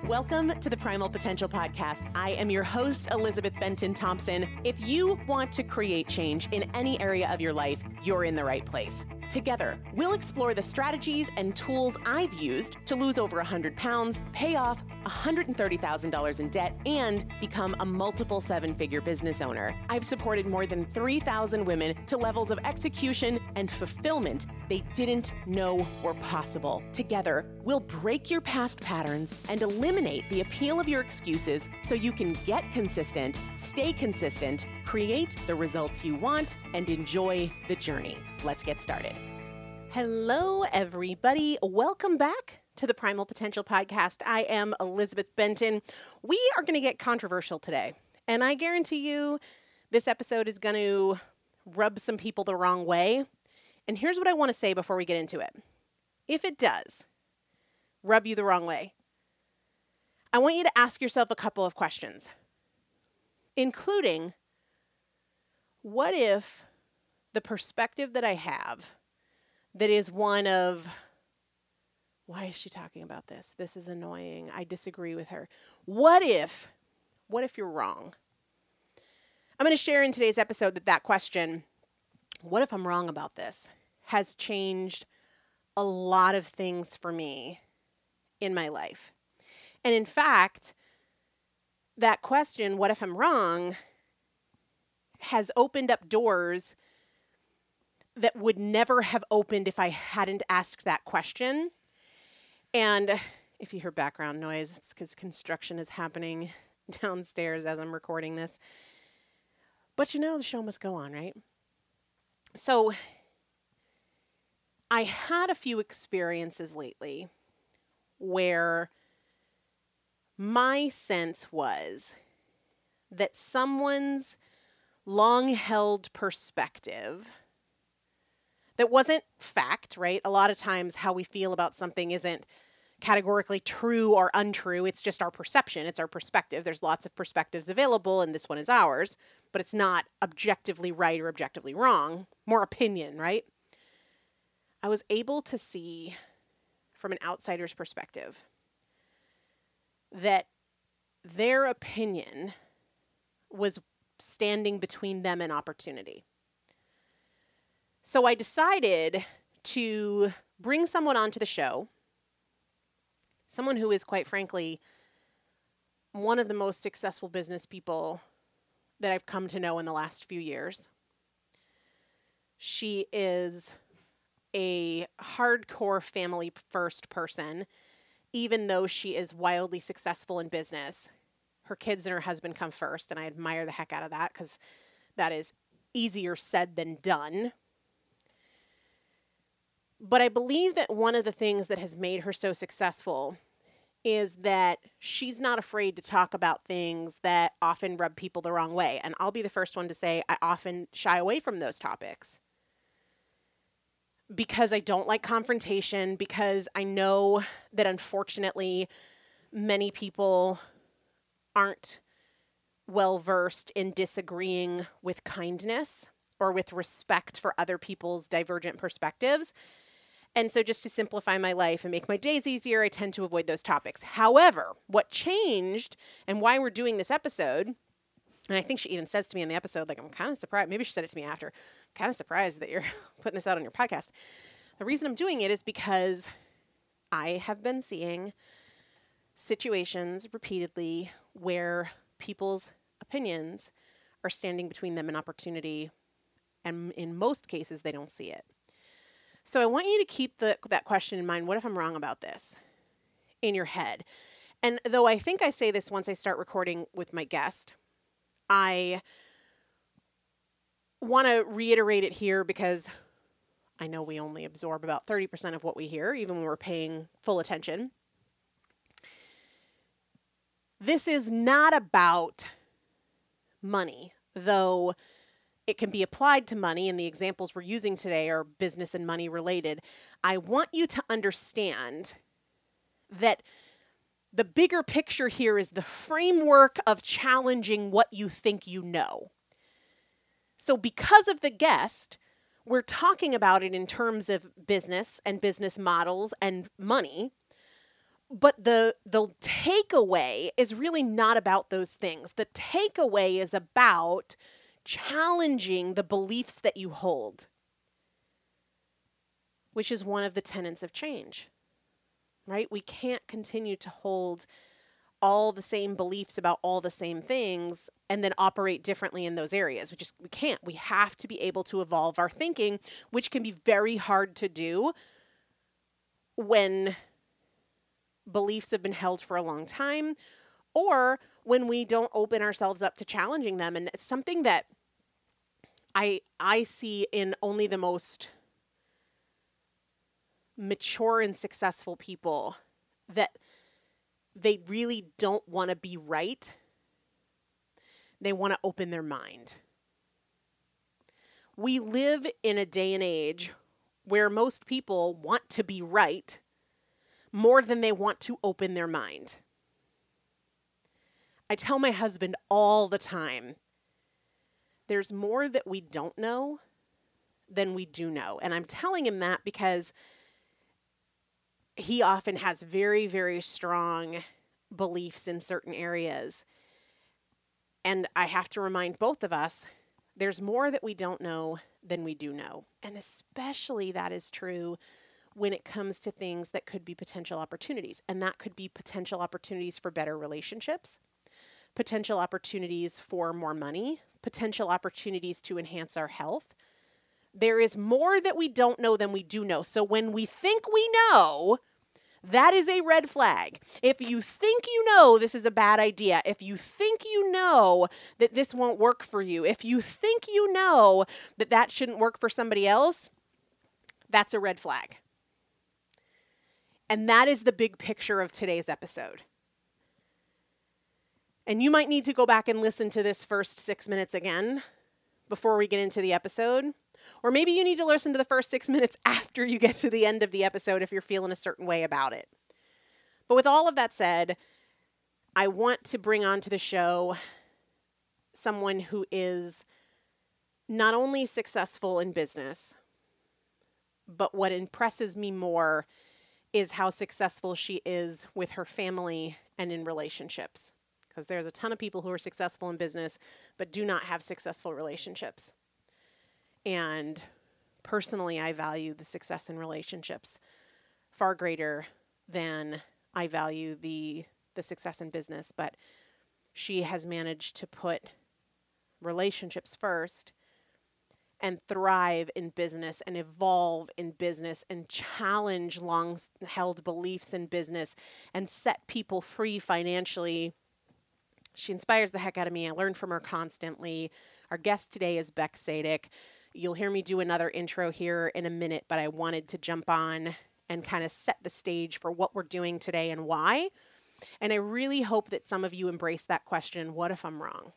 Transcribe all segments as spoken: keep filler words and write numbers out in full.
Welcome to the Primal Potential Podcast. I am your host, Elizabeth Benton Thompson. If you want to create change in any area of your life, you're in the right place. Together, we'll explore the strategies and tools I've used to lose over one hundred pounds, pay off one hundred thirty thousand dollars in debt, and become a multiple seven-figure business owner. I've supported more than three thousand women to levels of execution and fulfillment they didn't know were possible. Together, we'll break your past patterns and eliminate the appeal of your excuses so you can get consistent, stay consistent, create the results you want, and enjoy the journey. Let's get started. Hello, everybody. Welcome back to the Primal Potential Podcast. I am Elizabeth Benton. We are going to get controversial today, and I guarantee you this episode is going to rub some people the wrong way. And here's what I want to say before we get into it. If it does rub you the wrong way, I want you to ask yourself a couple of questions, including, what if the perspective that I have that is one of, why is she talking about this? This is annoying. I disagree with her. What if, what if you're wrong? I'm going to share in today's episode that that question, what if I'm wrong about this, has changed a lot of things for me in my life. And in fact, that question, what if I'm wrong, has opened up doors that would never have opened if I hadn't asked that question. And if you hear background noise, it's because construction is happening downstairs as I'm recording this. But you know, the show must go on, right? So I had a few experiences lately where my sense was that someone's long-held perspective that wasn't fact, right? A lot of times how we feel about something isn't categorically true or untrue. It's just our perception. It's our perspective. There's lots of perspectives available, and this one is ours, but it's not objectively right or objectively wrong. More opinion, right? I was able to see from an outsider's perspective that their opinion was standing between them and opportunity. So I decided to bring someone onto the show, someone who is, quite frankly, one of the most successful business people that I've come to know in the last few years. She is a hardcore family first person, even though she is wildly successful in business. Her kids and her husband come first, and I admire the heck out of that because that is easier said than done. But I believe that one of the things that has made her so successful is that she's not afraid to talk about things that often rub people the wrong way. And I'll be the first one to say I often shy away from those topics because I don't like confrontation, because I know that unfortunately many people aren't well-versed in disagreeing with kindness or with respect for other people's divergent perspectives. And so just to simplify my life and make my days easier, I tend to avoid those topics. However, what changed and why we're doing this episode, and I think she even says to me in the episode, like, I'm kind of surprised. Maybe she said it to me after. I'm kind of surprised that you're putting this out on your podcast. The reason I'm doing it is because I have been seeing situations repeatedly where people's opinions are standing between them and opportunity. And in most cases, they don't see it. So I want you to keep the, that question in mind. What if I'm wrong about this in your head? And though I think I say this once I start recording with my guest, I want to reiterate it here because I know we only absorb about thirty percent of what we hear, even when we're paying full attention. This is not about money, though it can be applied to money, and the examples we're using today are business and money related. I want you to understand that the bigger picture here is the framework of challenging what you think you know. So because of the guest, we're talking about it in terms of business and business models and money, But the the takeaway is really not about those things. The takeaway is about challenging the beliefs that you hold, which is one of the tenets of change, right? We can't continue to hold all the same beliefs about all the same things and then operate differently in those areas. We just, we can't. We have to be able to evolve our thinking, which can be very hard to do when beliefs have been held for a long time, or when we don't open ourselves up to challenging them. And it's something that I I see in only the most mature and successful people, that they really don't want to be right. They want to open their mind. We live in a day and age where most people want to be right more than they want to open their mind. I tell my husband all the time, there's more that we don't know than we do know. And I'm telling him that because he often has very, very strong beliefs in certain areas. And I have to remind both of us, there's more that we don't know than we do know. And especially that is true when it comes to things that could be potential opportunities. And that could be potential opportunities for better relationships, potential opportunities for more money, potential opportunities to enhance our health. There is more that we don't know than we do know. So when we think we know, that is a red flag. If you think you know this is a bad idea, if you think you know that this won't work for you, if you think you know that that shouldn't work for somebody else, that's a red flag. And that is the big picture of today's episode. And you might need to go back and listen to this first six minutes again before we get into the episode. Or maybe you need to listen to the first six minutes after you get to the end of the episode if you're feeling a certain way about it. But with all of that said, I want to bring onto the show someone who is not only successful in business, but what impresses me more is how successful she is with her family and in relationships. Because there's a ton of people who are successful in business, but do not have successful relationships. And personally, I value the success in relationships far greater than I value the, the success in business. But she has managed to put relationships first and thrive in business and evolve in business and challenge long-held beliefs in business and set people free financially. She inspires the heck out of me. I learn from her constantly. Our guest today is Beck Sadik. You'll hear me do another intro here in a minute, but I wanted to jump on and kind of set the stage for what we're doing today and why. And I really hope that some of you embrace that question, what if I'm wrong?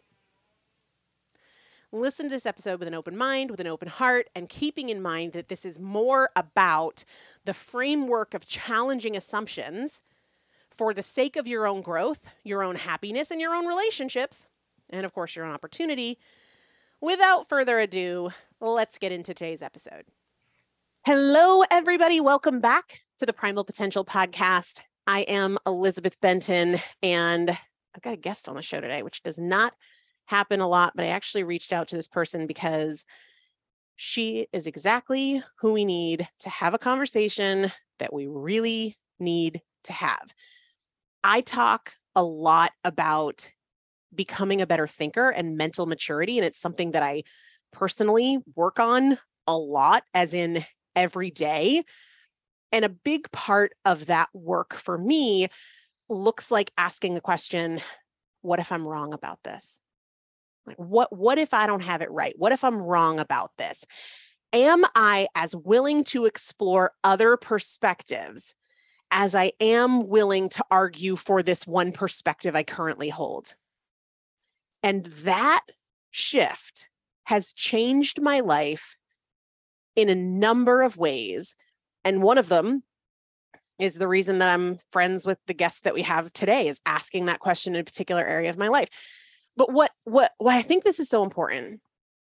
Listen to this episode with an open mind, with an open heart, and keeping in mind that this is more about the framework of challenging assumptions for the sake of your own growth, your own happiness, and your own relationships, and of course, your own opportunity. Without further ado, let's get into today's episode. Hello, everybody. Welcome back to the Primal Potential Podcast. I am Elizabeth Benton, and I've got a guest on the show today, which does not happen a lot, but I actually reached out to this person because she is exactly who we need to have a conversation that we really need to have. I talk a lot about becoming a better thinker and mental maturity, and it's something that I personally work on a lot, as in every day. And a big part of that work for me looks like asking the question, what if I'm wrong about this? Like, what, what if I don't have it right? What if I'm wrong about this? Am I as willing to explore other perspectives as I am willing to argue for this one perspective I currently hold? And that shift has changed my life in a number of ways. And one of them is the reason that I'm friends with the guest that we have today, is asking that question in a particular area of my life. But what, what, why I think this is so important,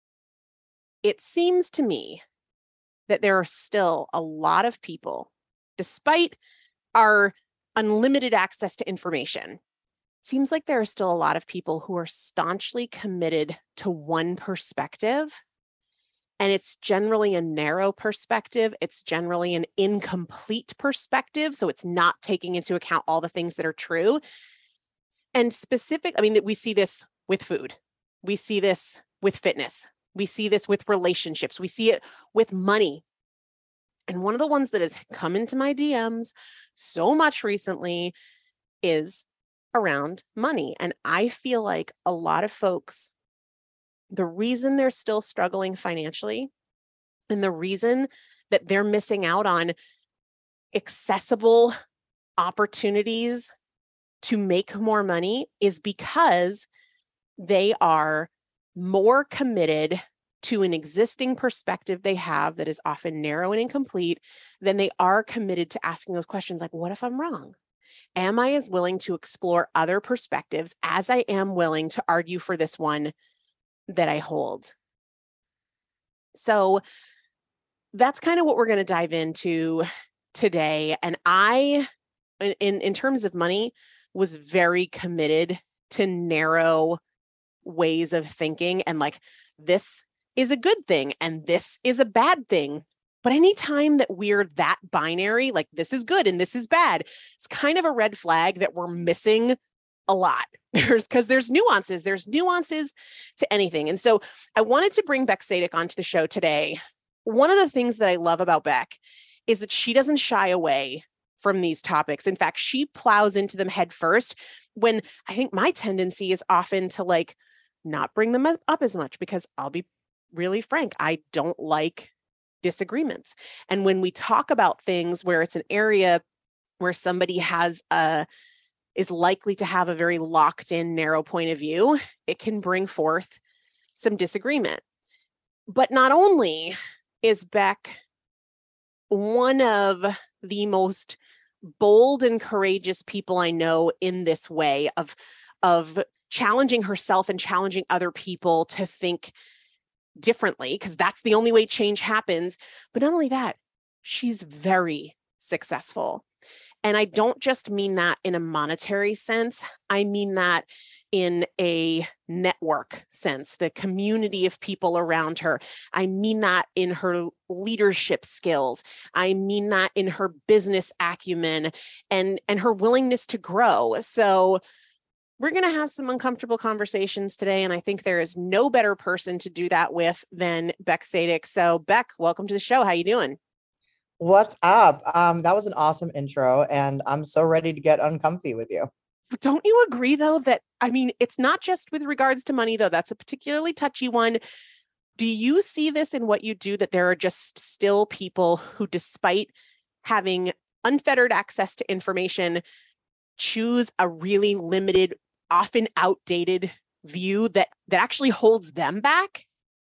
it seems to me that there are still a lot of people, despite our unlimited access to information. Seems like there are still a lot of people who are staunchly committed to one perspective. And it's generally a narrow perspective. It's generally an incomplete perspective. So it's not taking into account all the things that are true. And specific, I mean, we see this with food. We see this with fitness. We see this with relationships. We see it with money. And one of the ones that has come into my D Ms so much recently is around money. And I feel like a lot of folks, the reason they're still struggling financially and the reason that they're missing out on accessible opportunities to make more money is because they are more committed to an existing perspective they have that is often narrow and incomplete than they are committed to asking those questions like, what if I'm wrong? Am I as willing to explore other perspectives as I am willing to argue for this one that I hold? So that's kind of what we're going to dive into today. And I, in, in terms of money, was very committed to narrow ways of thinking and like, this is a good thing and this is a bad thing. But anytime that we're that binary, like this is good and this is bad, it's kind of a red flag that we're missing a lot. There's because there's nuances, there's nuances to anything. And so I wanted to bring Beck Sadek onto the show today. One of the things that I love about Beck is that she doesn't shy away from these topics. In fact, she plows into them head first, when I think my tendency is often to like not bring them up as much, because I'll be really frank, I don't like disagreements. And when we talk about things where it's an area where somebody has a is likely to have a very locked in narrow point of view, it can bring forth some disagreement. But not only is Beck one of the most bold and courageous people I know in this way of, of challenging herself and challenging other people to think differently, because that's the only way change happens. But not only that, she's very successful. And I don't just mean that in a monetary sense. I mean that in a network sense, the community of people around her. I mean that in her leadership skills. I mean that in her business acumen and, and her willingness to grow. So we're going to have some uncomfortable conversations today, and I think there is no better person to do that with than Beck Sadek. So Beck, welcome to the show. How you doing? What's up? Um, that was an awesome intro, and I'm so ready to get uncomfy with you. Don't you agree, though, that, I mean, it's not just with regards to money, though. That's a particularly touchy one. Do you see this in what you do, that there are just still people who, despite having unfettered access to information, choose a really limited, often outdated view that that actually holds them back?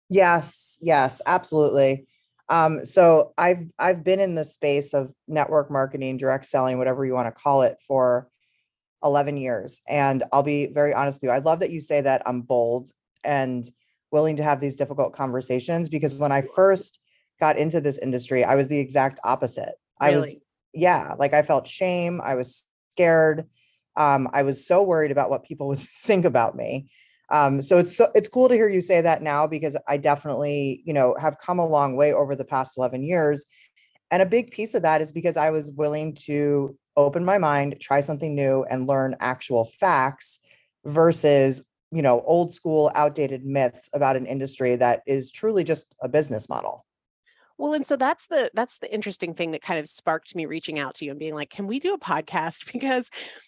Yes, yes, absolutely. Um, so I've I've been in the space of network marketing, direct selling, whatever you want to call it, for eleven years. And I'll be very honest with you. I love that you say that I'm bold and willing to have these difficult conversations, because when I first got into this industry, I was the exact opposite. I Really? was, yeah, like I felt shame. I was scared. Um, I was so worried about what people would think about me. Um, so it's so it's cool to hear you say that now, because I definitely, you know, have come a long way over the past eleven years. And a big piece of that is because I was willing to open my mind, try something new, and learn actual facts versus, you know, old school, outdated myths about an industry that is truly just a business model. Well, and so that's the that's the interesting thing that kind of sparked me reaching out to you and being like, can we do a podcast? Because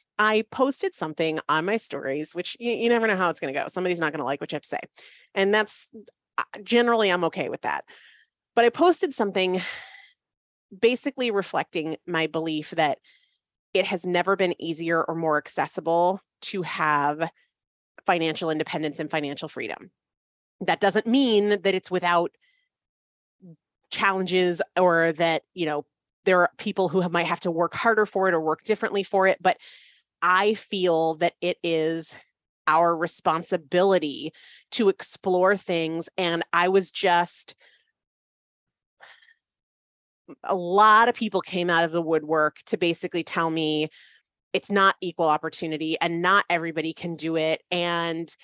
I posted something on my stories, which you, you never know how it's going to go. Somebody's not going to like what you have to say. And that's generally, I'm okay with that. But I posted something basically reflecting my belief that it has never been easier or more accessible to have financial independence and financial freedom. That doesn't mean that it's without challenges, or that, you know, there are people who have, might have to work harder for it or work differently for it. But I feel that it is our responsibility to explore things. And I was just, a lot of people came out of the woodwork to basically tell me, it's not equal opportunity and not everybody can do it. And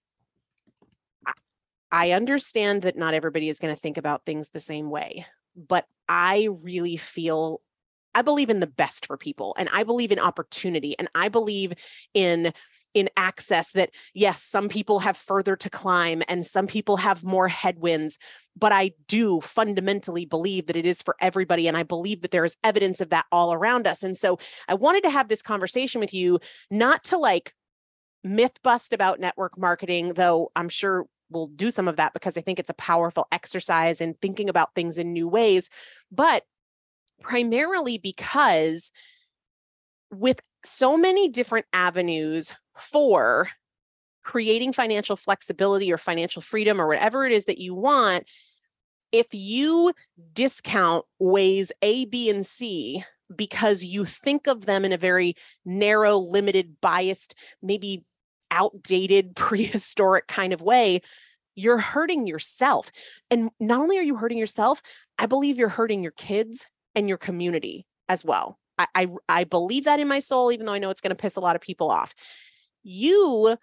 I understand that not everybody is going to think about things the same way, but I really feel, I believe in the best for people, and I believe in opportunity, and I believe in in access that, yes, some people have further to climb and some people have more headwinds, but I do fundamentally believe that it is for everybody. And I believe that there is evidence of that all around us. And so I wanted to have this conversation with you, not to like myth bust about network marketing, though I'm sure we'll do some of that because I think it's a powerful exercise in thinking about things in new ways, but primarily because with so many different avenues for creating financial flexibility or financial freedom or whatever it is that you want, if you discount ways A, B, and C because you think of them in a very narrow, limited, biased, maybe outdated, prehistoric kind of way, you're hurting yourself. And not only are you hurting yourself, I believe you're hurting your kids and your community as well. I, I, I believe that in my soul, even though I know it's going to piss a lot of people off. You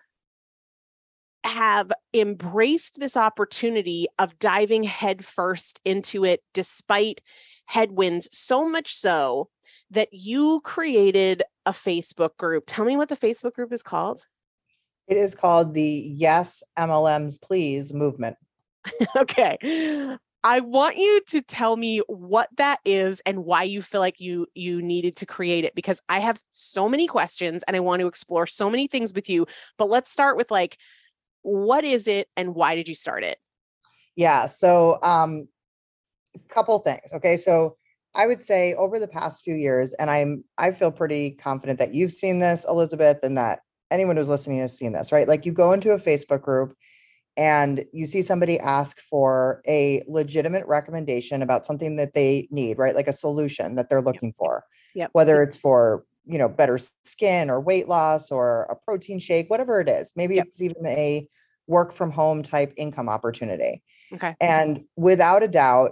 have embraced this opportunity of diving headfirst into it despite headwinds, so much so that you created a Facebook group. Tell me what the Facebook group is called. It is called the Yes M L Ms Please movement. Okay. I want you to tell me what that is and why you feel like you you needed to create it, because I have so many questions and I want to explore so many things with you. But let's start with like, what is it and why did you start it? Yeah. So um, a couple things. Okay. So I would say over the past few years, and I'm I feel pretty confident that you've seen this, Elizabeth, and that anyone who's listening has seen this, right? Like you go into a Facebook group and you see somebody ask for a legitimate recommendation about something that they need, right? Like a solution that they're looking Yep. for, Yep. whether it's for, you know, better skin or weight loss or a protein shake, whatever it is. Maybe Yep. it's even a work from home type income opportunity. Okay. And without a doubt,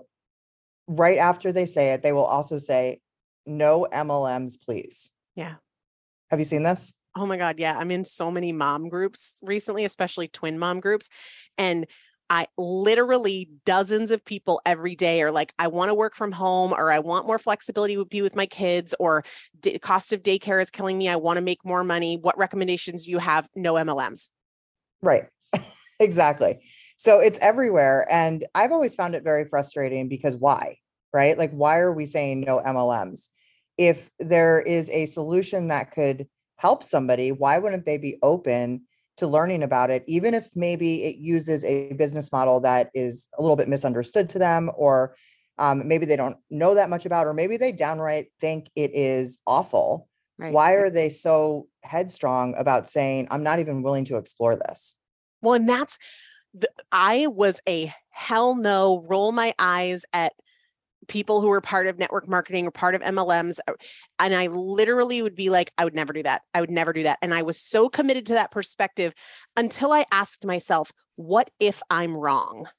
right after they say it, they will also say, no M L Ms, please. Yeah. Have you seen this? Oh my God. Yeah. I'm in so many mom groups recently, especially twin mom groups. And I literally dozens of people every day are like, I want to work from home, or I want more flexibility with be with my kids, or the cost of daycare is killing me. I want to make more money. What recommendations do you have? No M L Ms. Right. Exactly. So it's everywhere. And I've always found it very frustrating because why? Right? Like, why are we saying no M L Ms? If there is a solution that could help somebody, why wouldn't they be open to learning about it, even if maybe it uses a business model that is a little bit misunderstood to them, or um, maybe they don't know that much about, or maybe they downright think it is awful. Right. Why are they so headstrong about saying, I'm not even willing to explore this? Well, and that's, the, I was a hell no, roll my eyes at people who were part of network marketing or part of M L Ms. And I literally would be like, I would never do that. I would never do that. And I was so committed to that perspective until I asked myself, what if I'm wrong?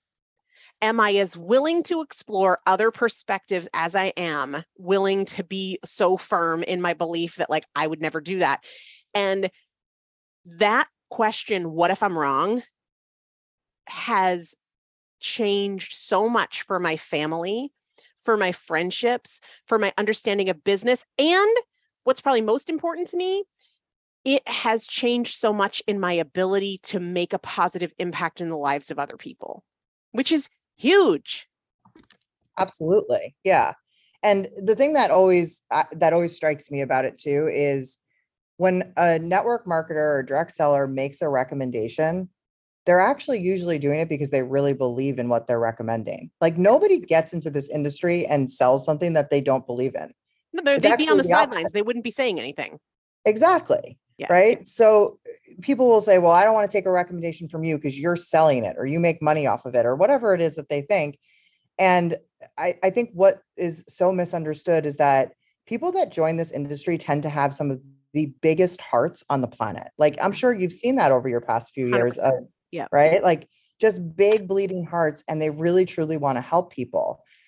Am I as willing to explore other perspectives as I am willing to be so firm in my belief that like, I would never do that? And that question, what if I'm wrong, has changed so much for my family, for my friendships, for my understanding of business. And what's probably most important to me, it has changed so much in my ability to make a positive impact in the lives of other people, which is huge. Absolutely. Yeah. And the thing that always, uh, that always strikes me about it too, is when a network marketer or direct seller makes a recommendation, they're actually usually doing it because they really believe in what they're recommending. Like nobody gets into this industry and sells something that they don't believe in. No, they'd be on the, the sidelines. Opposite. They wouldn't be saying anything. Exactly. Yeah. Right. So people will say, well, I don't want to take a recommendation from you because you're selling it or you make money off of it or whatever it is that they think. And I, I think what is so misunderstood is that people that join this industry tend to have some of the biggest hearts on the planet. Like, I'm sure you've seen that over your past few years. Of, yeah. Right. Like just big bleeding hearts. And they really, truly want to help people.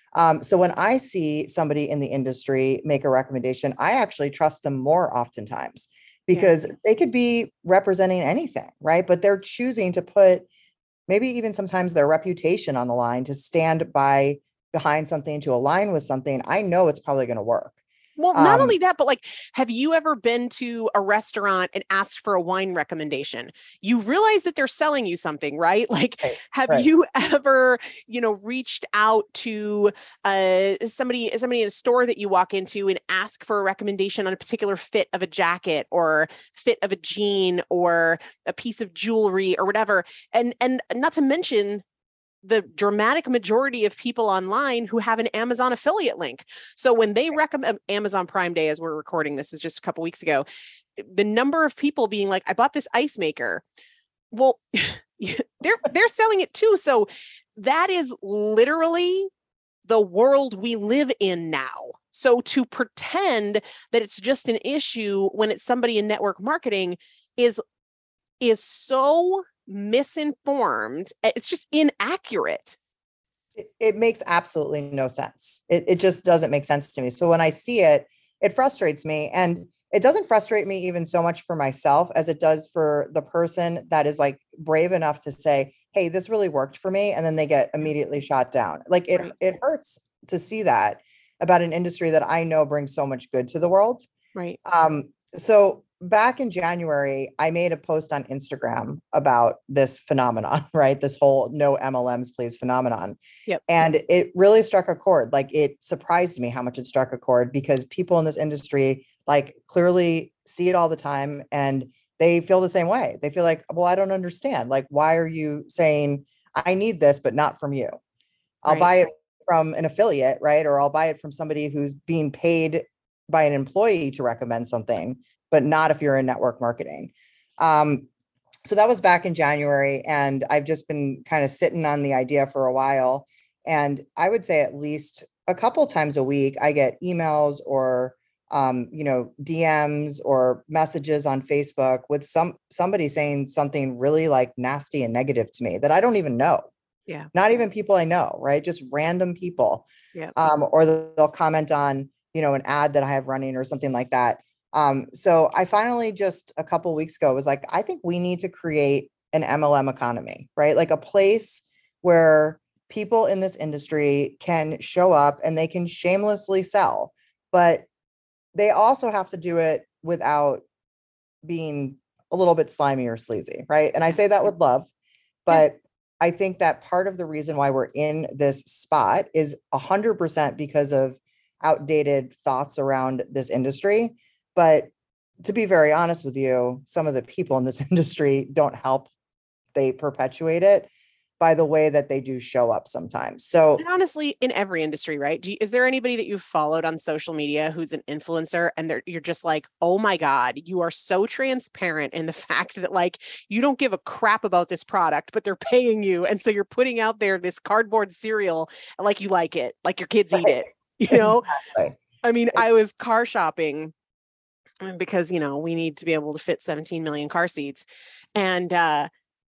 Um, so when I see somebody in the industry make a recommendation, I actually trust them more oftentimes because yeah. they could be representing anything, right? But they're choosing to put maybe even sometimes their reputation on the line to stand by behind something, to align with something. I know it's probably going to work. Well, not um, only that, but like, have you ever been to a restaurant and asked for a wine recommendation? You realize that they're selling you something, right? Like, right, have right. you ever, you know, reached out to uh, somebody, somebody in a store that you walk into and ask for a recommendation on a particular fit of a jacket or fit of a jean or a piece of jewelry or whatever? And, and not to mention the dramatic majority of people online who have an Amazon affiliate link. So when they recommend Amazon Prime Day, as we're recording, this was just a couple weeks ago, the number of people being like, I bought this ice maker. Well, they're, they're selling it too. So that is literally the world we live in now. So to pretend that it's just an issue when it's somebody in network marketing is, is so misinformed. It's just inaccurate. It, it makes absolutely no sense. It, it just doesn't make sense to me. So when I see it, it frustrates me. And it doesn't frustrate me even so much for myself as it does for the person that is like brave enough to say, hey, this really worked for me. And then they get immediately shot down. Like it, right. it hurts to see that about an industry that I know brings so much good to the world. Right. Um, so back in January, I made a post on Instagram about this phenomenon, right? This whole no M L Ms please phenomenon. Yep. And it really struck a chord. Like it surprised me how much it struck a chord because people in this industry like clearly see it all the time and they feel the same way. They feel like, well, I don't understand. Like, why are you saying I need this, but not from you? I'll right. buy it from an affiliate, right? Or I'll buy it from somebody who's being paid by an employee to recommend something, but not if you're in network marketing. Um, so that was back in January. And I've just been kind of sitting on the idea for a while. And I would say at least a couple times a week, I get emails or, um, you know, D Ms or messages on Facebook with some somebody saying something really like nasty and negative to me that I don't even know. Yeah. Not even people I know, right? Just random people. Yeah. Um, or they'll comment on, you know, an ad that I have running or something like that. Um, so I finally just a couple of weeks ago was like, I think we need to create an M L M economy, right? Like a place where people in this industry can show up and they can shamelessly sell, but they also have to do it without being a little bit slimy or sleazy, right? And I say that with love, but yeah. I think that part of the reason why we're in this spot is a hundred percent because of outdated thoughts around this industry. But to be very honest with you, some of the people in this industry don't help. They perpetuate it by the way that they do show up sometimes. So and honestly, in every industry, right? Do you, is there anybody that you've followed on social media who's an influencer and they're, you're just like, oh my God, you are so transparent in the fact that like, you don't give a crap about this product, but they're paying you. And so you're putting out there this cardboard cereal like you like it, like your kids right. eat it, you know? Exactly. I mean, I was car shopping because, you know, we need to be able to fit seventeen million car seats. And, uh,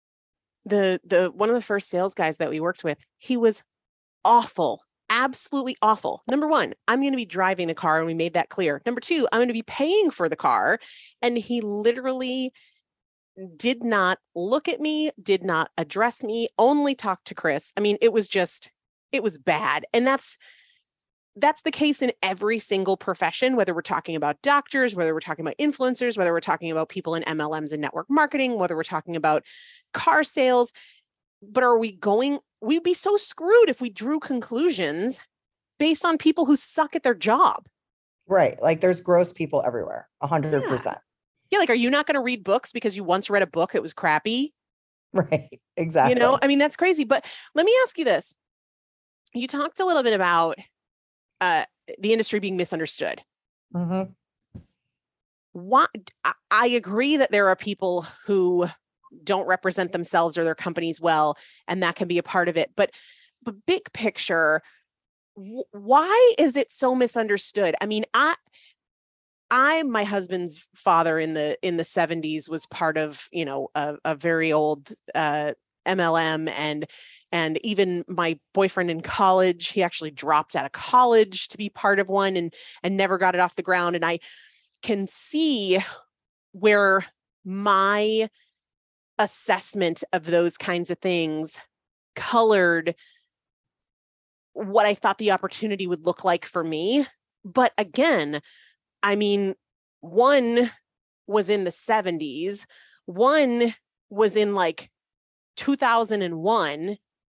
the, the, one of the first sales guys that we worked with, he was awful, absolutely awful. Number one, I'm going to be driving the car and we made that clear. Number two, I'm going to be paying for the car. And he literally did not look at me, did not address me, only talked to Chris. I mean, it was just, it was bad. And that's, That's the case in every single profession, whether we're talking about doctors, whether we're talking about influencers, whether we're talking about people in M L Ms and network marketing, whether we're talking about car sales. But are we going, we'd be so screwed if we drew conclusions based on people who suck at their job. Right. Like there's gross people everywhere, a hundred percent. Yeah. Like, are you not going to read books because you once read a book that was crappy? Right. Exactly. You know, I mean, that's crazy. But let me ask you this. You talked a little bit about Uh, the industry being misunderstood. Mm-hmm. What I agree that there are people who don't represent themselves or their companies well, and that can be a part of it. But, but big picture, w- why is it so misunderstood? I mean, I, I, my husband's father in the in the seventies was part of, you know, a, a very old uh, M L M, and and even my boyfriend in college, he actually dropped out of college to be part of one and, and never got it off the ground. And I can see where my assessment of those kinds of things colored what I thought the opportunity would look like for me. But again, I mean, one was in the seventies, one was in like two thousand one.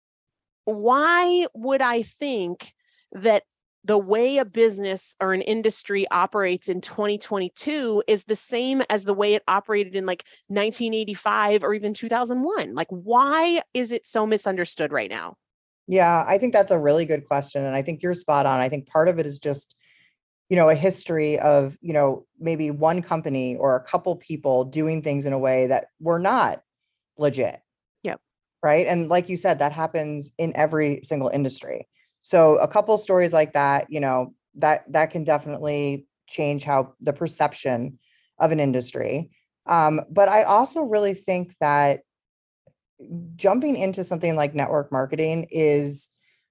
Why would I think that the way a business or an industry operates in twenty twenty-two is the same as the way it operated in like nineteen eighty-five or even two thousand one? Like, why is it so misunderstood right now? Yeah, I think that's a really good question. And I think you're spot on. I think part of it is just, you know, a history of, you know, maybe one company or a couple people doing things in a way that were not legit. Yep. Right. And like you said, that happens in every single industry. So a couple stories like that, you know, that that can definitely change how the perception of an industry. Um, but I also really think that jumping into something like network marketing is,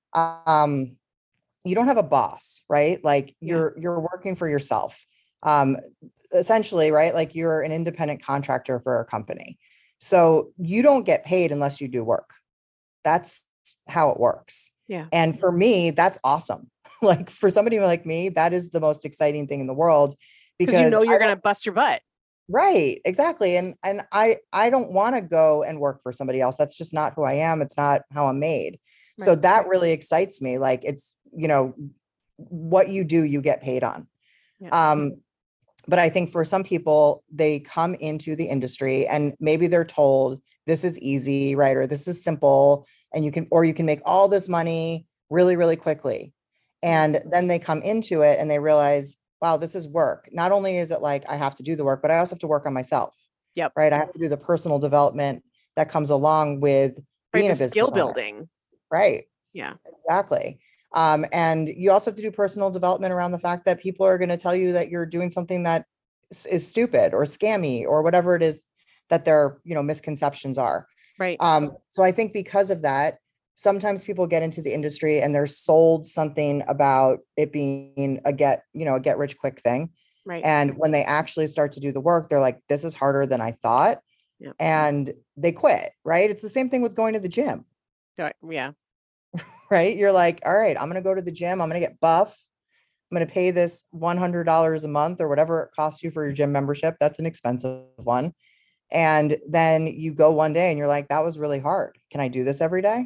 um, you don't have a boss, right? Like you're, yeah. you're working for yourself. Um, essentially, right? Like you're an independent contractor for a company. So you don't get paid unless you do work. That's how it works. Yeah. And for me, that's awesome. Like for somebody like me, that is the most exciting thing in the world, because you know you're going to bust your butt. Right. Exactly. And, and I, I don't want to go and work for somebody else. That's just not who I am. It's not how I'm made. Right. So that really excites me. Like it's, you know, what you do, you get paid on. Yeah. Um, but I think for some people, they come into the industry and maybe they're told this is easy, right? Or this is simple and you can, or you can make all this money really, really quickly. And then they come into it and they realize, wow, this is work. Not only is it like I have to do the work, but I also have to work on myself. Yep. Right. I have to do the personal development that comes along with being right, a business skill owner. building. Right. Yeah. Exactly. Um, and you also have to do personal development around the fact that people are going to tell you that you're doing something that is stupid or scammy or whatever it is that their, you know, misconceptions are. Right. Um, so I think because of that, sometimes people get into the industry and they're sold something about it being a get, you know, a get rich quick thing. Right. And when they actually start to do the work, they're like, this is harder than I thought. Yep. And they quit. Right. It's the same thing with going to the gym. Yeah. Right. You're like, all right, I'm going to go to the gym. I'm going to get buff. I'm going to pay this one hundred dollars a month or whatever it costs you for your gym membership. That's an expensive one. And then you go one day and you're like, that was really hard. Can I do this every day?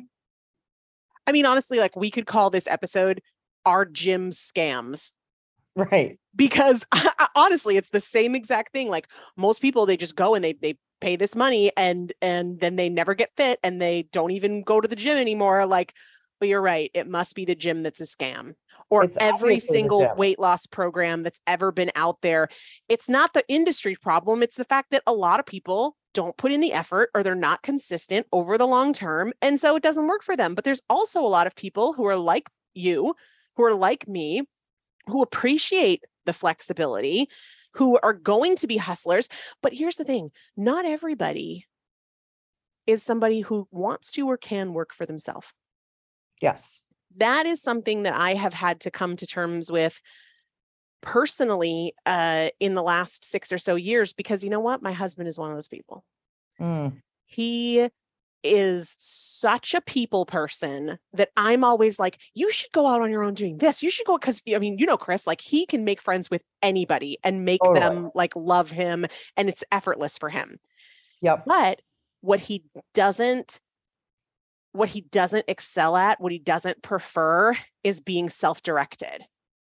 I mean, honestly, like we could call this episode Our Gym Scams. Right. Because honestly, it's the same exact thing. Like most people, they just go and they, they pay this money and, and then they never get fit and they don't even go to the gym anymore. Like, but you're right. It must be the gym that's a scam. Or it's every single weight loss program that's ever been out there. It's not the industry problem. It's the fact that a lot of people don't put in the effort or they're not consistent over the long term. And so it doesn't work for them. But there's also a lot of people who are like you, who are like me, who appreciate the flexibility, who are going to be hustlers. But here's the thing, not everybody is somebody who wants to or can work for themselves. Yes. That is something that I have had to come to terms with personally uh, in the last six or so years, because you know what? My husband is one of those people. Mm. He is such a people person that I'm always like, you should go out on your own doing this. You should go, because I mean, you know, Chris, like he can make friends with anybody and make totally. them like love him, and it's effortless for him. Yep. But what he doesn't What he doesn't excel at, what he doesn't prefer is being self-directed.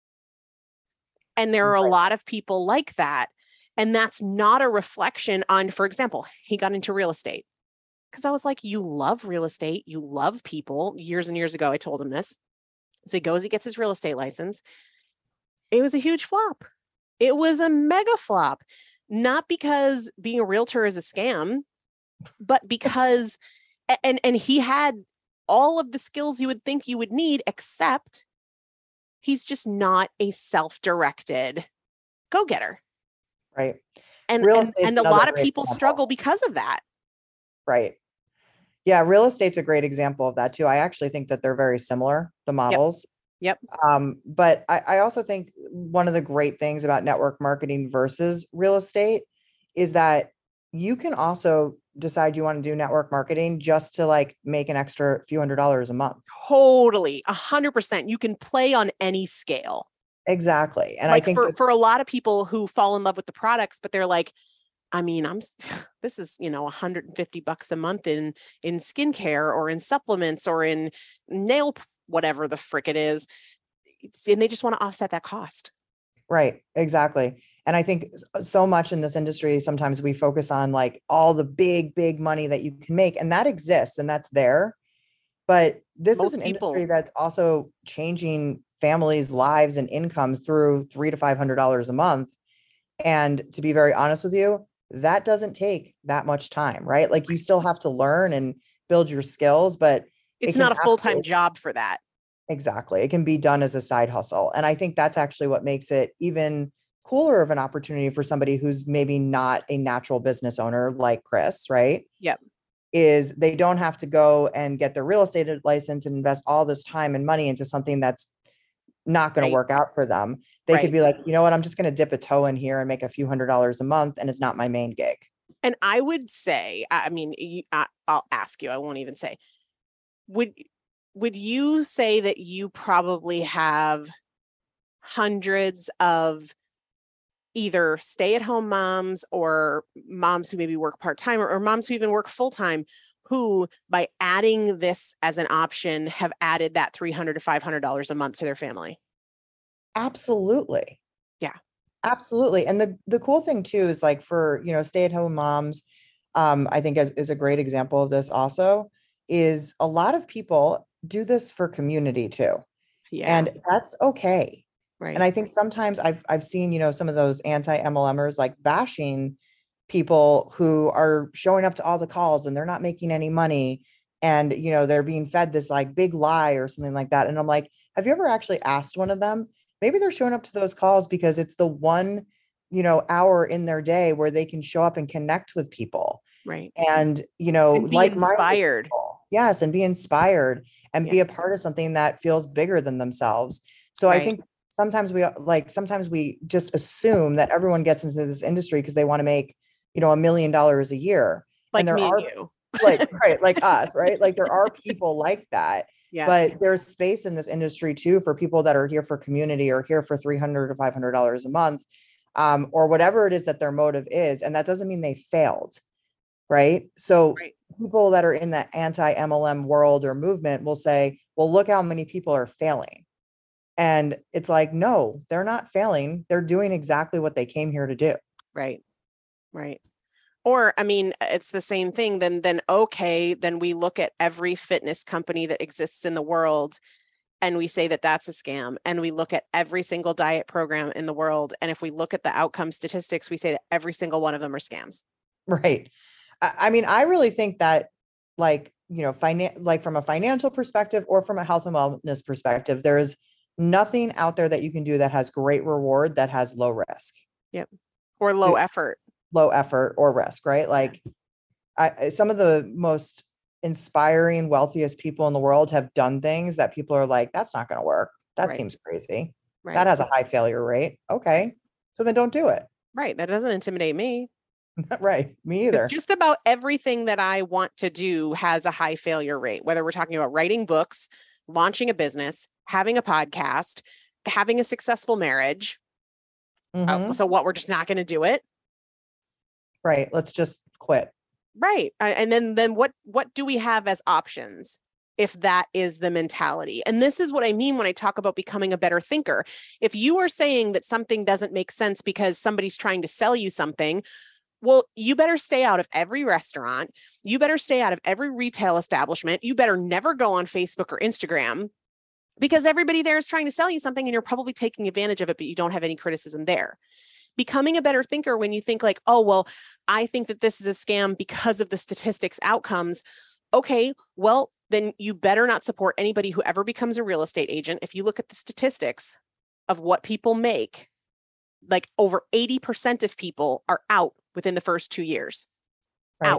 And there are a lot of people like that. And that's not a reflection on, for example, he got into real estate. Because I was like, you love real estate. You love people. Years and years ago, I told him this. So he goes, he gets his real estate license. It was a huge flop. It was a mega flop. Not because being a realtor is a scam, but because And and he had all of the skills you would think you would need, except he's just not a self-directed go-getter. Right. And and, and a lot of people struggle because of that. Right. Yeah, real estate's a great example of that too. I actually think that they're very similar, the Yep. models. Yep. Um, but I, I also think one of the great things about network marketing versus real estate is that you can also decide you want to do network marketing just to like make an extra few hundred dollars a month. Totally. A hundred percent. You can play on any scale. Exactly. And I Like think for, that, for a lot of people who fall in love with the products, but they're like, I mean, I'm this is, you know, one hundred fifty bucks a month in in skincare or in supplements or in nail, whatever the frick it is. It's, and they just want to offset that cost. right, exactly. And I think so much in this industry, sometimes we focus on like all the big, big money that you can make, and that exists and that's there. But this is Most an people, industry that's also changing families' lives and incomes through three to five hundred dollars a month. And to be very honest with you, that doesn't take that much time, right? Like you still have to learn and build your skills, but it it's can not a full-time absolutely, job for that. exactly, it can be done as a side hustle. And I think that's actually what makes it even cooler of an opportunity for somebody who's maybe not a natural business owner like Chris, right? Yep. Is they don't have to go and get their real estate license and invest all this time and money into something that's not going Right. to work out for them. They Right. could be like, you know what, I'm just going to dip a toe in here and make a few hundred dollars a month, and it's not my main gig. And I would say, I mean, you, I, I'll ask you, I won't even say, would, would you say that you probably have hundreds of either stay-at-home moms or moms who maybe work part-time or, or moms who even work full-time who, by adding this as an option, have added that three hundred to five hundred dollars a month to their family? Absolutely. Yeah. Absolutely. And the the cool thing too is like for, you know, stay-at-home moms, um, I think is, is a great example of this also, is a lot of people do this for community too. Yeah. And that's okay. Right. And I think sometimes I've I've seen, you know, some of those anti-M L Mers like bashing people who are showing up to all the calls and they're not making any money. And, you know, they're being fed this like big lie or something like that. And I'm like, have you ever actually asked one of them? Maybe they're showing up to those calls because it's the one, you know, hour in their day where they can show up and connect with people. Right. And, you know, And be like-minded inspired. people. Yes, and be inspired and Yeah. be a part of something that feels bigger than themselves. So I Right. think sometimes we like sometimes we just assume that everyone gets into this industry because they want to make, you know, a million dollars a year. Like And there me and are you. like, right, like us, right? Like there are people like that. Yeah. But there's space in this industry too for people that are here for community or here for three hundred to five hundred dollars a month, um, or whatever it is that their motive is. And that doesn't mean they failed, right? So Right. people that are in the anti-M L M world or movement will say, well, look how many people are failing. And it's like, no, they're not failing. They're doing exactly what they came here to do. Right. Right. Or, I mean, it's the same thing. Then, then, okay, then we look at every fitness company that exists in the world and we say that that's a scam. And we look at every single diet program in the world. And if we look at the outcome statistics, we say that every single one of them are scams. Right. I, I mean, I really think that like, you know, finan- like from a financial perspective or from a health and wellness perspective, there is nothing out there that you can do that has great reward that has low risk. Yep. Or low effort. Low effort or risk, right? Like I, some of the most inspiring, wealthiest people in the world have done things that people are like, that's not going to work. That Right. seems crazy. Right. That has a high failure rate. Okay. So then don't do it. Right. That doesn't intimidate me. Right. Me Because either. just about everything that I want to do has a high failure rate, whether we're talking about writing books, launching a business, having a podcast, having a successful marriage. Mhm. Uh, so what, we're just not going to do it? Right. Let's just quit. Right. And then, then what, what do we have as options if that is the mentality? And this is what I mean when I talk about becoming a better thinker. If you are saying that something doesn't make sense because somebody's trying to sell you something, well, you better stay out of every restaurant. You better stay out of every retail establishment. You better never go on Facebook or Instagram because everybody there is trying to sell you something and you're probably taking advantage of it, but you don't have any criticism there. Becoming a better thinker when you think like, oh, well, I think that this is a scam because of the statistics outcomes. Okay, well, then you better not support anybody who ever becomes a real estate agent. If you look at the statistics of what people make, like over eighty percent of people are out within the first two years. Right. Out.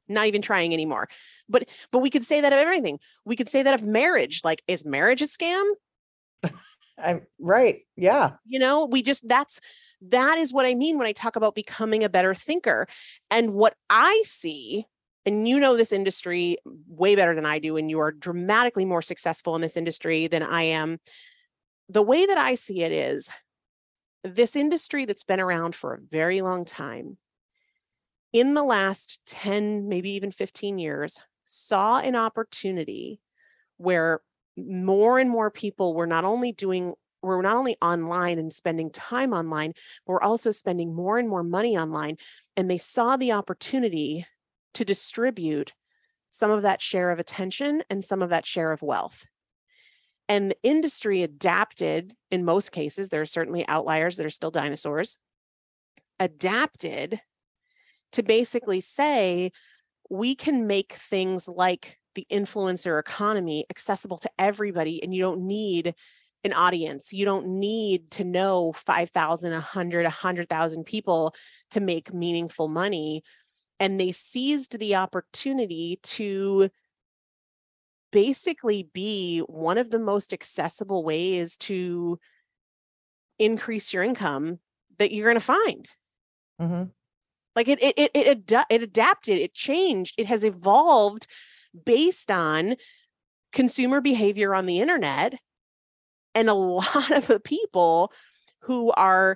not even trying anymore. But, but we could say that of everything. We could say that of marriage. Like, is marriage a scam? I'm right. Yeah. You know, we just, that's, that is what I mean when I talk about becoming a better thinker. And what I see, and you know this industry way better than I do, and you are dramatically more successful in this industry than I am. The way that I see it is this industry that's been around for a very long time, in the last ten, maybe even fifteen years, saw an opportunity where more and more people were not only doing, were not only online and spending time online, but were also spending more and more money online. And they saw the opportunity to distribute some of that share of attention and some of that share of wealth. And the industry adapted in most cases. There are certainly outliers that are still dinosaurs, adapted to basically say, we can make things like the influencer economy accessible to everybody, and you don't need an audience. You don't need to know five thousand, one hundred, one hundred thousand people to make meaningful money. And they seized the opportunity to basically be one of the most accessible ways to increase your income that you're going to find. Mm-hmm. Like it, it, it, it, ad- it adapted, it changed, it has evolved based on consumer behavior on the internet. And a lot of the people who are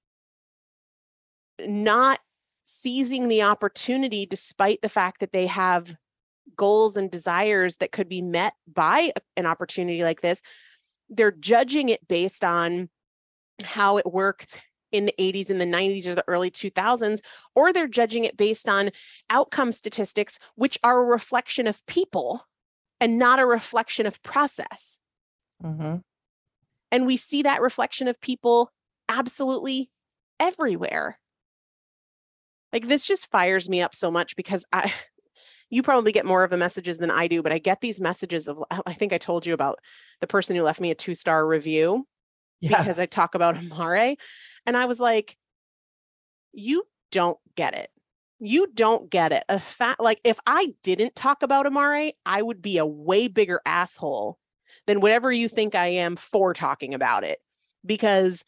not seizing the opportunity, despite the fact that they have goals and desires that could be met by an opportunity like this, they're judging it based on how it worked in the eighties and the nineties or the early two thousands, or they're judging it based on outcome statistics, which are a reflection of people and not a reflection of process. Mm-hmm. And we see that reflection of people absolutely everywhere. Like, this just fires me up so much because I, you probably get more of the messages than I do, but I get these messages of, I think I told you about the person who left me a two-star review. Yeah. Because I talk about Amare. And I was like, you don't get it. You don't get it. A fact, like, if I didn't talk about Amare, I would be a way bigger asshole than whatever you think I am for talking about it. Because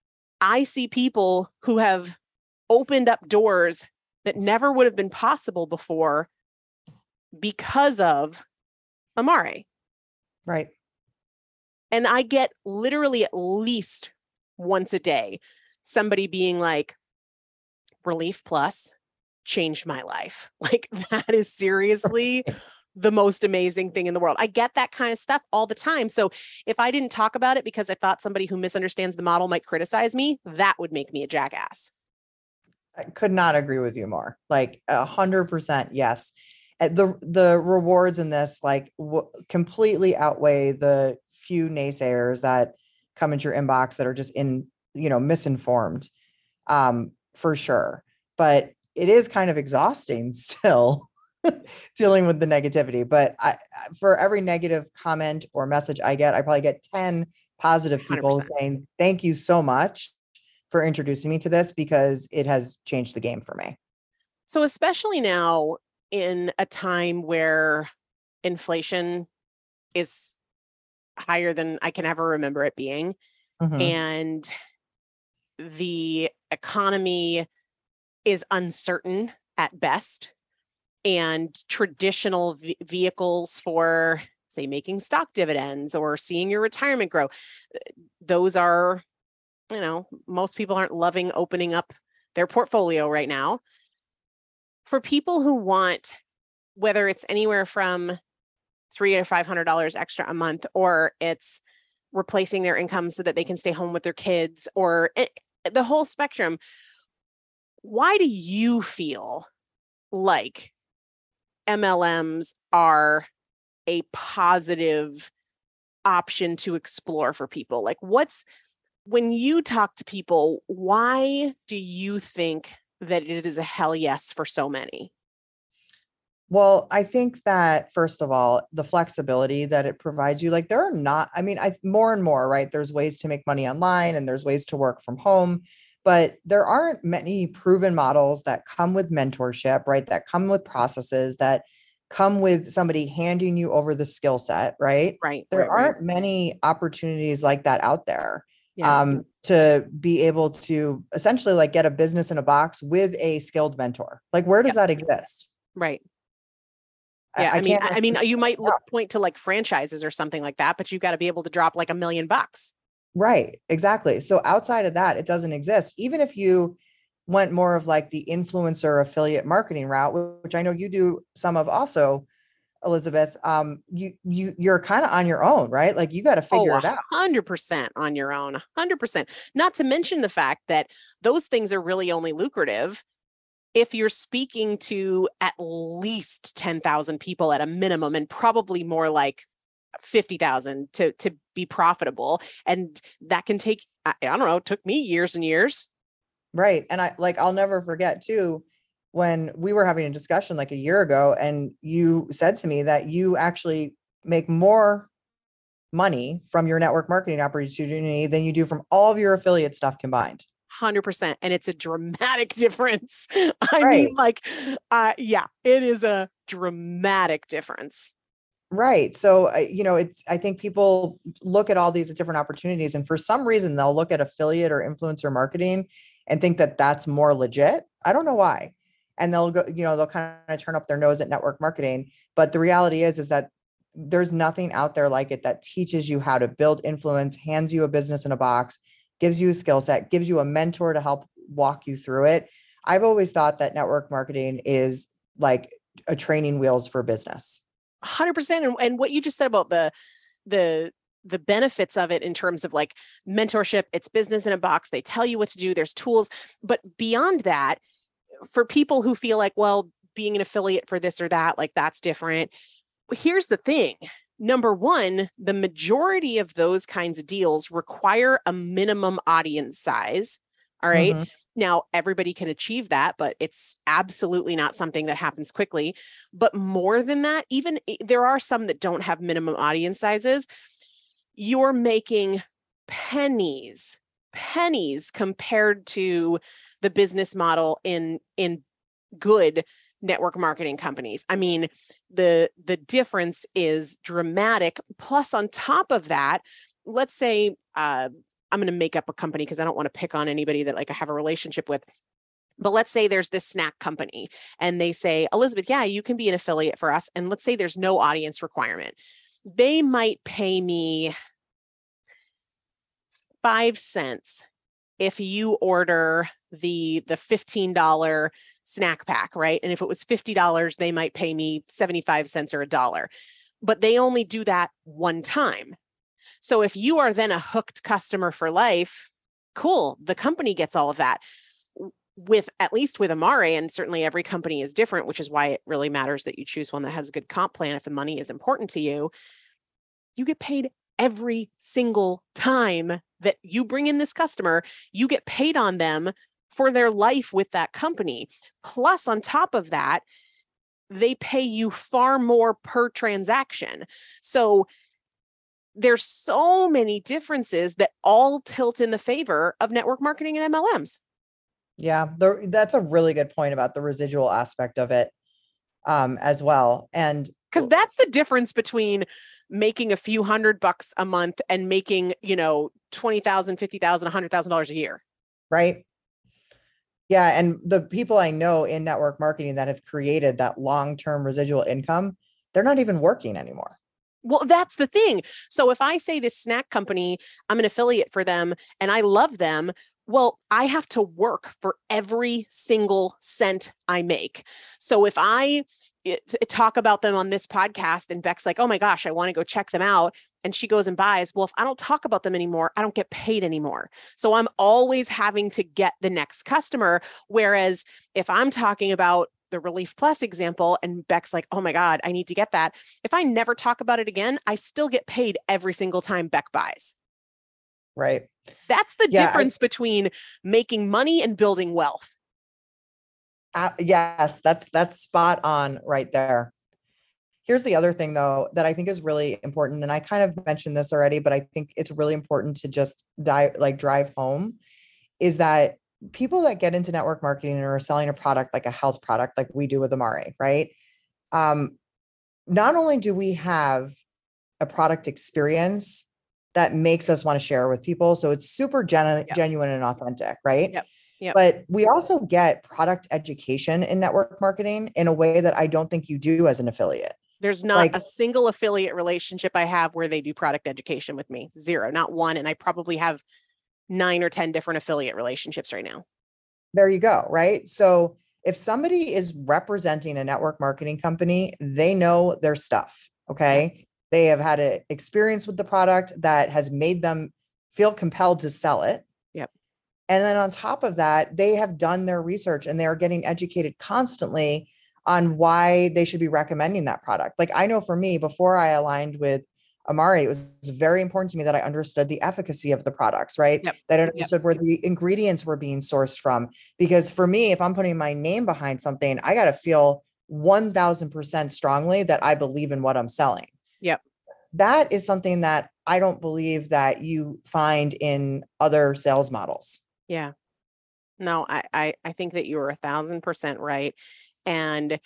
I see people who have opened up doors that never would have been possible before because of Amare. Right. And I get literally at least once a day somebody being like, Relief Plus changed my life. Like, that is seriously the most amazing thing in the world. I get that kind of stuff all the time. So if I didn't talk about it because I thought somebody who misunderstands the model might criticize me, that would make me a jackass. I could not agree with you more. Like a hundred percent. Yes. The, the rewards in this, like w- completely outweigh the few naysayers that come into your inbox that are just in, you know, misinformed, um, for sure. But it is kind of exhausting still dealing with the negativity. But I, for every negative comment or message I get, I probably get ten positive people one hundred percent saying, thank you so much for introducing me to this, because it has changed the game for me. So especially now in a time where inflation is higher than I can ever remember it being, mm-hmm. and the economy is uncertain at best, and traditional v- vehicles for, say, making stock dividends or seeing your retirement grow, those are, you know, most people aren't loving opening up their portfolio right now. For people who want, whether it's anywhere from three or five hundred dollars extra a month, or it's replacing their income so that they can stay home with their kids, or it, the whole spectrum, why do you feel like M L Ms are a positive option to explore for people? Like, what's, when you talk to people, why do you think that it is a hell yes for so many? Well, I think that, first of all, the flexibility that it provides you, like there are not, I mean, I more and more, right? There's ways to make money online and there's ways to work from home, but there aren't many proven models that come with mentorship, right? That come with processes, that come with somebody handing you over the skill set, right? Right, There right, right. aren't many opportunities like that out there, Yeah. um, to be able to essentially like get a business in a box with a skilled mentor. Like, where does Yep. that exist? Right. I, Yeah. I I mean, can't. I I mean, you might look, Yeah. point to like franchises or something like that, but you've got to be able to drop like a million bucks. Right, exactly. So outside of that, it doesn't exist. Even if you went more of like the influencer affiliate marketing route, which I know you do some of also, Elizabeth, um, you you you're kind of on your own, right? Like you got to Oh, figure a it out. hundred percent on your own, a hundred percent. Not to mention the fact that those things are really only lucrative if you're speaking to at least ten thousand people at a minimum, and probably more like fifty thousand to, to be profitable. And that can take, I, I don't know, it took me years and years. Right. And I like I'll never forget too when we were having a discussion like a year ago and you said to me that you actually make more money from your network marketing opportunity than you do from all of your affiliate stuff combined. one hundred percent. And it's a dramatic difference. I mean, Right. like, uh, yeah, it is a dramatic difference. Right. So, uh, you know, it's, I think people look at all these different opportunities and for some reason they'll look at affiliate or influencer marketing and think that that's more legit. I don't know why. And they'll go, you know, they'll kind of turn up their nose at network marketing. But the reality is, is that there's nothing out there like it that teaches you how to build influence, hands you a business in a box, gives you a skill set, gives you a mentor to help walk you through it. I've always thought that network marketing is like a training wheels for business. one hundred percent. And, and what you just said about the, the, the benefits of it in terms of like mentorship, it's business in a box. They tell you what to do. There's tools, but beyond that, for people who feel like, well, being an affiliate for this or that, like that's different. Here's the thing. Number one, the majority of those kinds of deals require a minimum audience size. All right. Mm-hmm. Now, everybody can achieve that, but it's absolutely not something that happens quickly. But more than that, even there are some that don't have minimum audience sizes. You're making pennies, pennies compared to the business model in, in good network marketing companies. I mean, the the difference is dramatic. Plus, on top of that, let's say uh, I'm going to make up a company because I don't want to pick on anybody that like I have a relationship with. But let's say there's this snack company and they say, Elizabeth, yeah, you can be an affiliate for us. And let's say there's no audience requirement. They might pay me five cents if you order the the fifteen dollars snack pack, right? And if it was fifty dollars, they might pay me seventy-five cents or a dollar. But they only do that one time. So if you are then a hooked customer for life, cool, the company gets all of that. With at least with Amare, and certainly every company is different, which is why it really matters that you choose one that has a good comp plan if the money is important to you. You get paid every single time that you bring in this customer, you get paid on them for their life with that company. Plus, on top of that, they pay you far more per transaction. So there's so many differences that all tilt in the favor of network marketing and M L Ms. Yeah, the, that's a really good point about the residual aspect of it um, as well. And because that's the difference between making a few hundred bucks a month and making, you know, twenty thousand, fifty thousand, a hundred thousand dollars a year. right. Yeah. And the people I know in network marketing that have created that long-term residual income, they're not even working anymore. Well, that's the thing. So if I say this snack company, I'm an affiliate for them and I love them, well, I have to work for every single cent I make. So if I it, talk about them on this podcast and Beck's like, oh my gosh, I want to go check them out. And she goes and buys. Well, if I don't talk about them anymore, I don't get paid anymore. So I'm always having to get the next customer. Whereas if I'm talking about the Relief Plus example and Beck's like, oh my God, I need to get that. If I never talk about it again, I still get paid every single time Beck buys. Right. That's the Yeah, difference I, between making money and building wealth. Uh, yes, that's that's spot on right there. Here's the other thing though that I think is really important, and I kind of mentioned this already, but I think it's really important to just dive like drive home, is that people that get into network marketing and are selling a product like a health product, like we do with Amari, right? Um, not only do we have a product experience that makes us want to share with people, so it's super genu- Yep. genuine and authentic, right? Yep. Yep. But we also get product education in network marketing in a way that I don't think you do as an affiliate. There's not Like, a single affiliate relationship I have where they do product education with me. Zero, not one. And I probably have nine or ten different affiliate relationships right now. there you go, right? So if somebody is representing a network marketing company, they know their stuff, okay? Yeah. They have had an experience with the product that has made them feel compelled to sell it. Yep. And then on top of that, they have done their research and they are getting educated constantly on why they should be recommending that product. Like, I know for me, before I aligned with Amari, it was very important to me that I understood the efficacy of the products, right? Yep. That I understood yep. where the ingredients were being sourced from. Because for me, if I'm putting my name behind something, I got to feel one thousand percent strongly that I believe in what I'm selling. Yep. That is something that I don't believe that you find in other sales models. Yeah. No, I, I, I think that you're a thousand percent right. And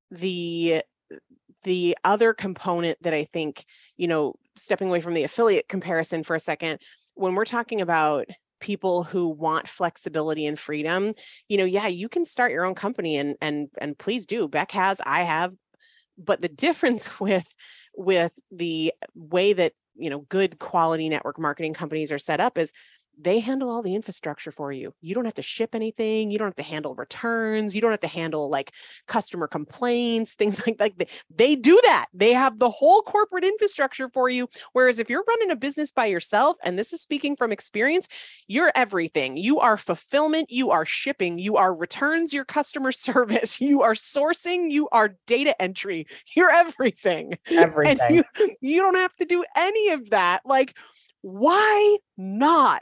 the the other component that I think, you know, stepping away from the affiliate comparison for a second, when we're talking about people who want flexibility and freedom, you know, yeah, you can start your own company and and and please do. Beck has, I have, but the difference with with the way that, you know, good quality network marketing companies are set up is they handle all the infrastructure for you. You don't have to ship anything. You don't have to handle returns. You don't have to handle like customer complaints, things like that. They, they do that. They have the whole corporate infrastructure for you. Whereas if you're running a business by yourself, and this is speaking from experience, you're everything. You are fulfillment. You are shipping. You are returns, your customer service. You are sourcing. You are data entry. You're everything. Everything. And you, you don't have to do any of that. Like, why not?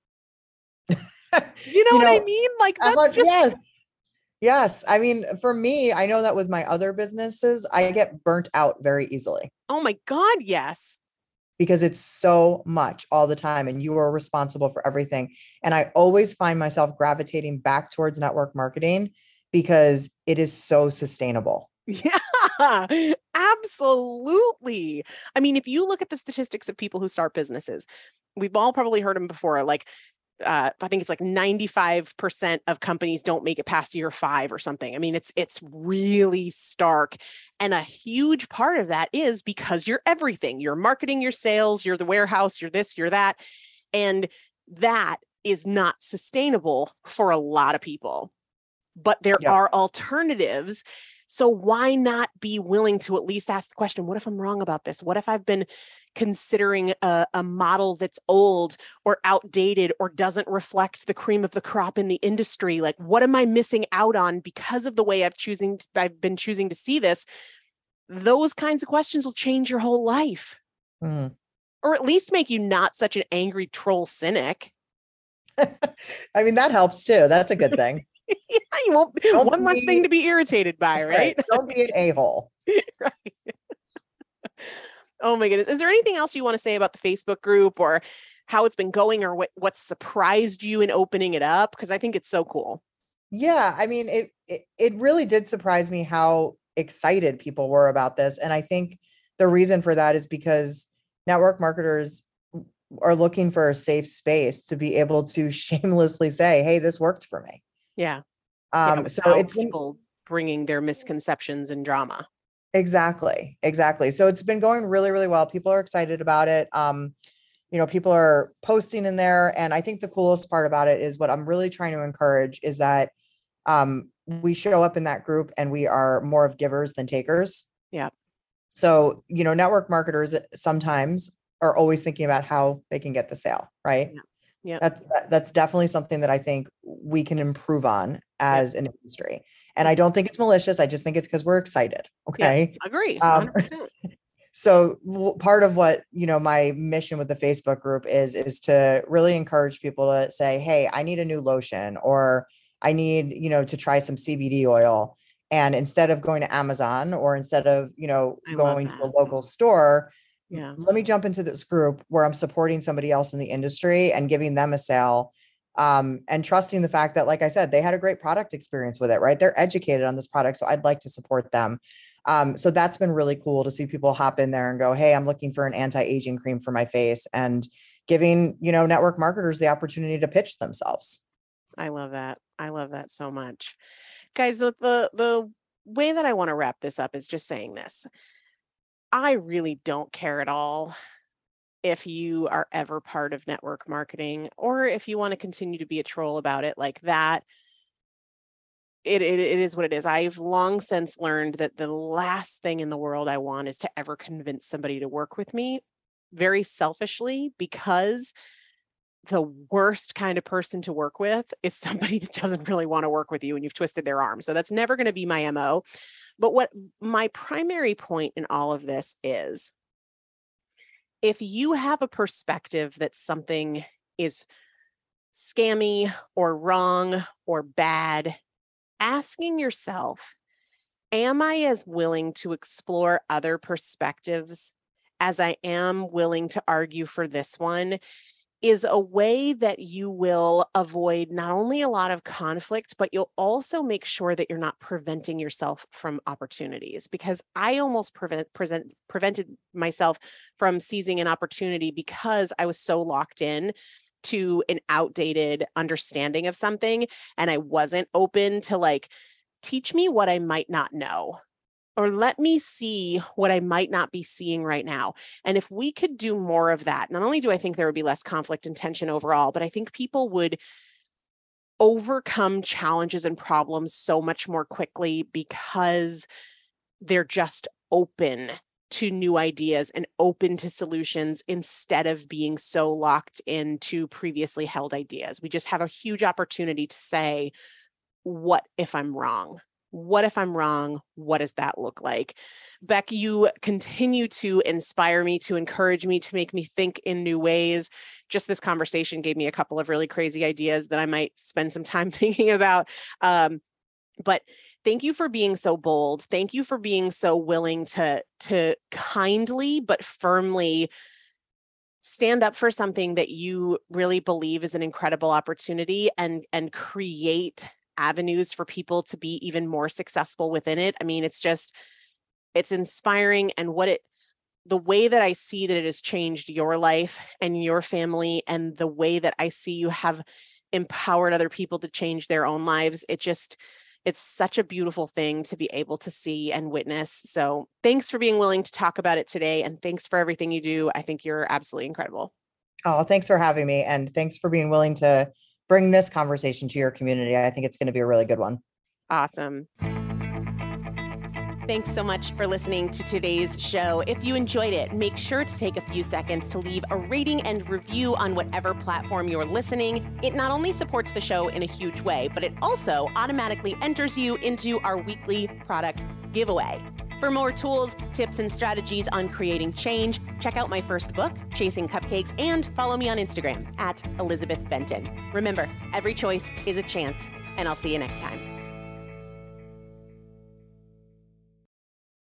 You know, you know what I mean? Like, that's about, just. Yes. Yes. I mean, for me, I know that with my other businesses, I get burnt out very easily. Oh my God. Yes. Because it's so much all the time and you are responsible for everything. And I always find myself gravitating back towards network marketing because it is so sustainable. Yeah, absolutely. I mean, if you look at the statistics of people who start businesses, we've all probably heard them before, like, Uh, I think it's like ninety-five percent of companies don't make it past year five or something. I mean, it's it's really stark. And a huge part of that is because you're everything. You're marketing, your sales, you're the warehouse, you're this, you're that. And that is not sustainable for a lot of people. But there yep. are alternatives. So why not be willing to at least ask the question, what if I'm wrong about this? What if I've been considering a, a model that's old or outdated or doesn't reflect the cream of the crop in the industry? Like, what am I missing out on because of the way I've choosing to, I've been choosing to see this? Those kinds of questions will change your whole life. Mm. Or at least make you not such an angry troll cynic. I mean, that helps too. That's a good thing. Yeah, you won't, Don't one be, less thing to be irritated by, right? right. Don't be an a-hole. Right. Oh my goodness. Is there anything else you want to say about the Facebook group or how it's been going or what, what surprised you in opening it up? Because I think it's so cool. Yeah. I mean, it, it, it really did surprise me how excited people were about this. And I think the reason for that is because network marketers are looking for a safe space to be able to shamelessly say, hey, this worked for me. Yeah. Um, yeah, so it's people been, bringing their misconceptions and drama. Exactly. Exactly. So it's been going really, really well. People are excited about it. Um, you know, people are posting in there. And I think the coolest part about it is what I'm really trying to encourage is that um, we show up in that group and we are more of givers than takers. Yeah. So, you know, network marketers sometimes are always thinking about how they can get the sale, right? Yeah. Yeah. That, that, that's definitely something that I think we can improve on as yep. an industry. And I don't think it's malicious. I just think it's because we're excited. Okay. Yeah, agree. one hundred percent. Um, so w- part of what, you know, my mission with the Facebook group is, is to really encourage people to say, hey, I need a new lotion, or I need, you know, to try some C B D oil. And instead of going to Amazon or instead of, you know, I going to a local store, yeah. let me jump into this group where I'm supporting somebody else in the industry and giving them a sale Um, and trusting the fact that, like I said, they had a great product experience with it, right? They're educated on this product. So I'd like to support them. Um, so that's been really cool to see people hop in there and go, hey, I'm looking for an anti-aging cream for my face, and giving, you know, network marketers the opportunity to pitch themselves. I love that. I love that so much. Guys, the, the, the way that I want to wrap this up is just saying this. I really don't care at all if you are ever part of network marketing, or if you want to continue to be a troll about it like that. It, it, it is what it is. I've long since learned that the last thing in the world I want is to ever convince somebody to work with me, very selfishly, because the worst kind of person to work with is somebody that doesn't really want to work with you and you've twisted their arm. So that's never going to be my M O. But what my primary point in all of this is, if you have a perspective that something is scammy or wrong or bad, asking yourself, am I as willing to explore other perspectives as I am willing to argue for this one, is a way that you will avoid not only a lot of conflict, but you'll also make sure that you're not preventing yourself from opportunities. Because I almost prevent, present, prevented myself from seizing an opportunity because I was so locked in to an outdated understanding of something. And I wasn't open to, like, teach me what I might not know, or let me see what I might not be seeing right now. And if we could do more of that, not only do I think there would be less conflict and tension overall, but I think people would overcome challenges and problems so much more quickly because they're just open to new ideas and open to solutions instead of being so locked into previously held ideas. We just have a huge opportunity to say, what if I'm wrong? What if I'm wrong? What does that look like? Beck, you continue to inspire me, to encourage me, to make me think in new ways. Just this conversation gave me a couple of really crazy ideas that I might spend some time thinking about. Um, but thank you for being so bold. Thank you for being so willing to, to kindly but firmly stand up for something that you really believe is an incredible opportunity, and, and create avenues for people to be even more successful within it. I mean, it's just, it's inspiring. And what it, the way that I see that it has changed your life and your family, and the way that I see you have empowered other people to change their own lives, it just, it's such a beautiful thing to be able to see and witness. So thanks for being willing to talk about it today. And thanks for everything you do. I think you're absolutely incredible. Oh, thanks for having me. And thanks for being willing to bring this conversation to your community. I think it's going to be a really good one. Awesome. Thanks so much for listening to today's show. If you enjoyed it, make sure to take a few seconds to leave a rating and review on whatever platform you're listening. It not only supports the show in a huge way, but it also automatically enters you into our weekly product giveaway. For more tools, tips, and strategies on creating change, check out my first book, Chasing Cupcakes, and follow me on Instagram at Elizabeth Benton. Remember, every choice is a chance, and I'll see you next time.